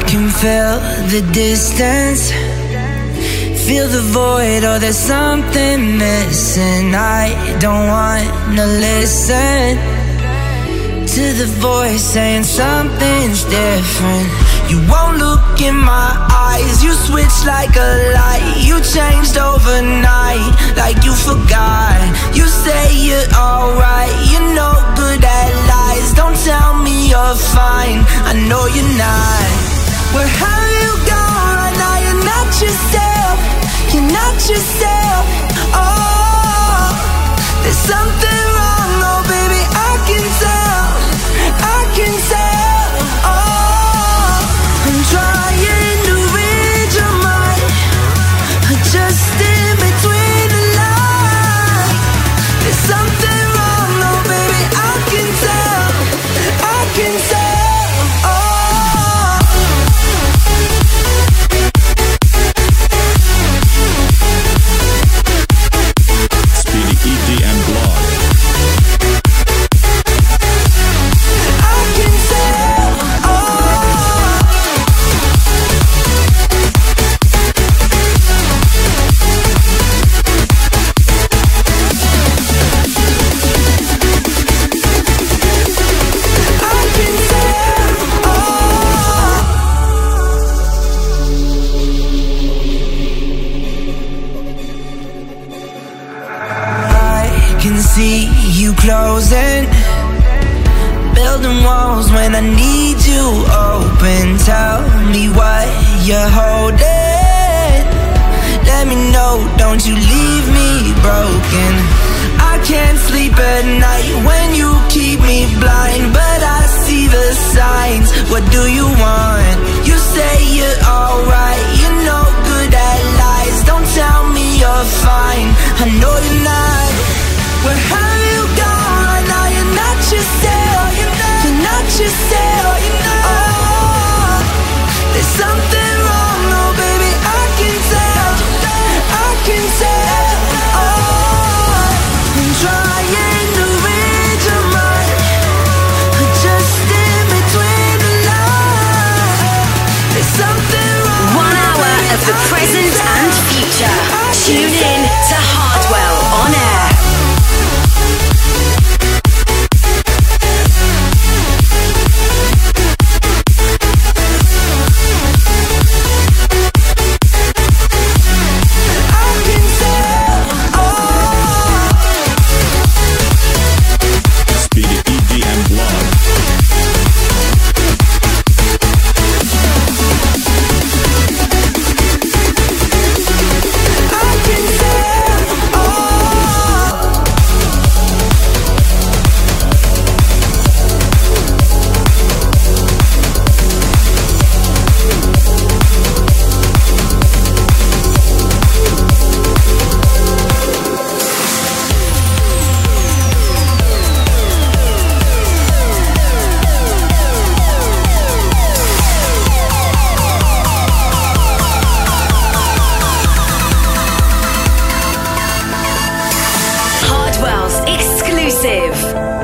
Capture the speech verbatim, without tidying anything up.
can feel the distance, feel the void, or there's something missing. I don't wanna listen to the voice saying something's different. You won't look in my eyes, you switched like a light. You changed overnight, like you forgot. You say you're alright, you're no good at lies. Don't tell me you're fine, I know you're not. Where have you gone right now? You're not yourself, you're not yourself. Oh, there's something wrong, oh baby, I can tell, I can tell. Oh, I'm trying to read your mind, just in between the lines. There's something wrong, oh baby, I can tell, I can tell. See you closing, building walls when I need you open. Tell me what you're holding, let me know, don't you leave me broken. I can't sleep at night when you keep me blind, but I see the signs. What do you want? You say you're alright, you're no good at lies. Don't tell me you're fine, I know you're not. Where